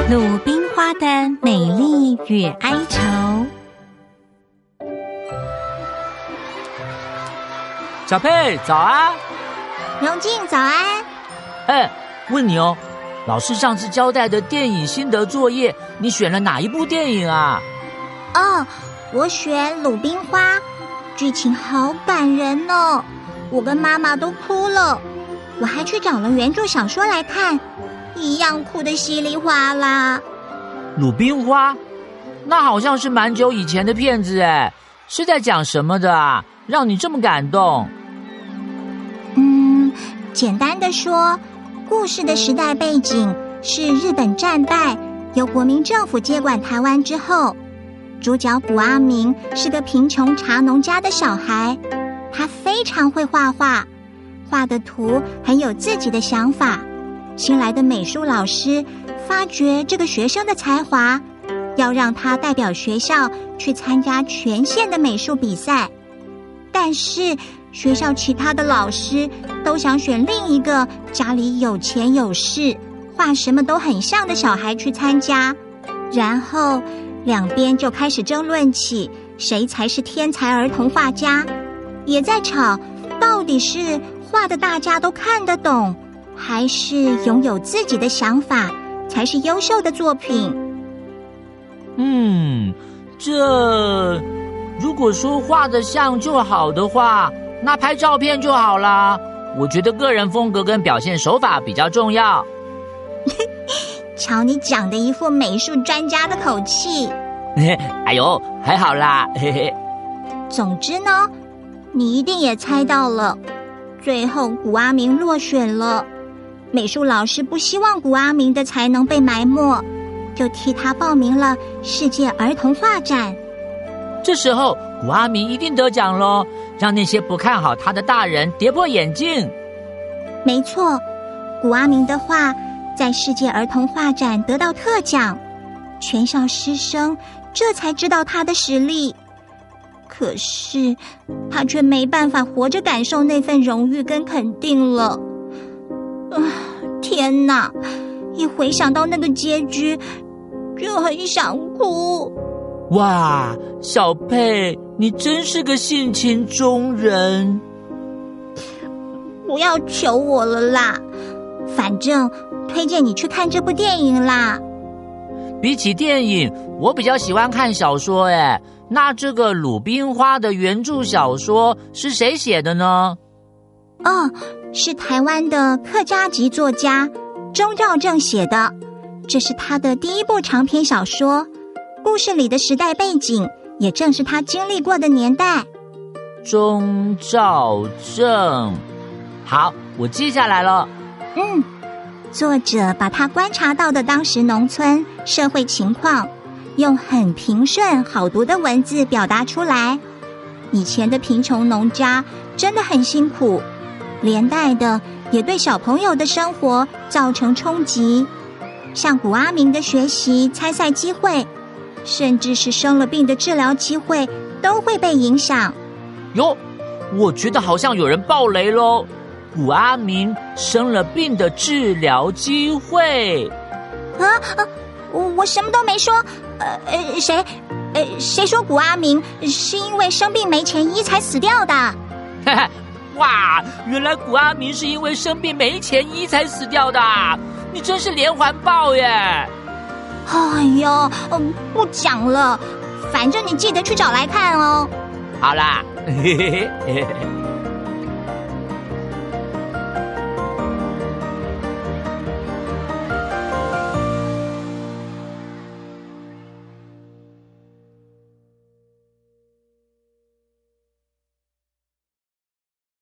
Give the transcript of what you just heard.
鲁冰花的美丽与哀愁。 小佩，早啊！ 荣静，早安。 问你哦，老师上次交代的电影心得作业，你选了哪一部电影啊？ 我选《鲁冰花》，剧情好感人哦，我跟妈妈都哭了。我还去找了原著小说来看，一样哭得稀里哗啦。 鲁冰花？那好像是蛮久以前的片子哎，是在讲什么的啊？让你这么感动？ 简单的说，故事的时代背景是日本战败，由国民政府接管台湾之后，主角古阿明是个贫穷茶农家的小孩，他非常会画画，画的图很有自己的想法。新来的美术老师发觉这个学生的才华，要让他代表学校去参加全县的美术比赛。但是学校其他的老师都想选另一个家里有钱有势，画什么都很像的小孩去参加，然后两边就开始争论起谁才是天才儿童画家，也在吵到底是画的大家都看得懂，还是拥有自己的想法才是优秀的作品。 如果说画得像就好的话，那拍照片就好啦。我觉得个人风格跟表现手法比较重要。 瞧你讲的一副美术专家的口气。 哎呦，还好啦。 总之呢，你一定也猜到了，最后古阿明落选了。美术老师不希望古阿明的才能被埋没，就替他报名了世界儿童画展。 这时候古阿明一定得奖咯，让那些不看好他的大人跌破眼镜。 没错，古阿明的画在世界儿童画展得到特奖，全校师生这才知道他的实力。可是他却没办法活着感受那份荣誉跟肯定了。天哪，一回想到那个结局就很想哭。 哇，小佩，你真是个性情中人。 不要求我了啦，反正推荐你去看这部电影啦。 比起电影，我比较喜欢看小说耶。那这个鲁冰花的原著小说是谁写的呢？ 是台湾的客家籍作家钟兆政写的，这是他的第一部长篇小说，故事里的时代背景也正是他经历过的年代。 钟兆政，好，我记下来了。 作者把他观察到的当时农村社会情况，用很平顺好读的文字表达出来。以前的贫穷农家真的很辛苦，连带的也对小朋友的生活造成冲击，像古阿明的学习参赛机会，甚至是生了病的治疗机会都会被影响。 哟，我觉得好像有人爆雷咯。古阿明生了病的治疗机会。 我什么都没说。谁说古阿明是因为生病没钱医才死掉的？ 哇，原来古阿明是因为生病没钱医才死掉的，你真是连环爆耶！ 哎呦，不讲了，反正你记得去找来看哦。 好啦。